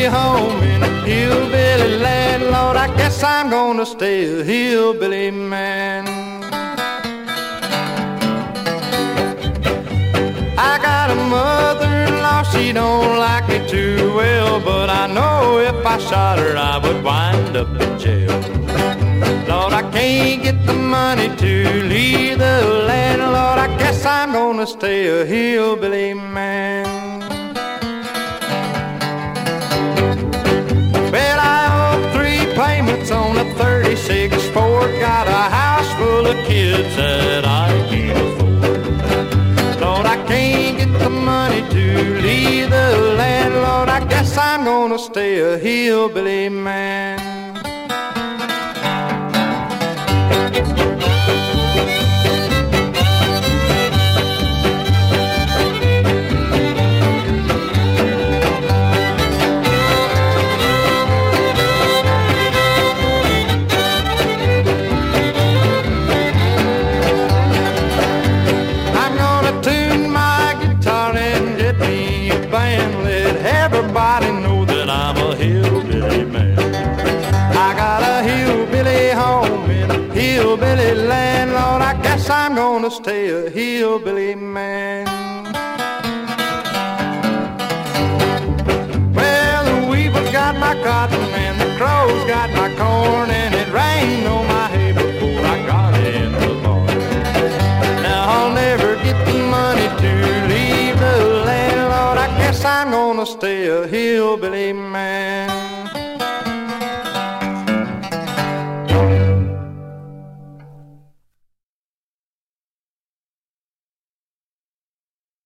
home in a hillbilly land. Lord, I guess I'm gonna stay a hillbilly man. I got a mother-in-law, she don't like me too well, but I know if I shot her I would wind up in jail. Lord, I can't get the money to leave the land. Lord, I guess I'm gonna stay a hillbilly man. Well, I owe 3 payments on a 36 Ford. Got a house full of kids that I can't afford. Lord, I can't get the money to leave the land. Lord, I guess I'm gonna stay a hillbilly man. Everybody know that I'm a hillbilly man. I got a hillbilly home in a hillbilly land. Lord, I guess I'm gonna stay a hillbilly man. Well, the weaver's got my cotton and the crow's got my corn, and it rained on my hay before I got in the barn. Now I'll never get the money to leave the land. Lord, I guess I'm gonna stay a hillbilly man.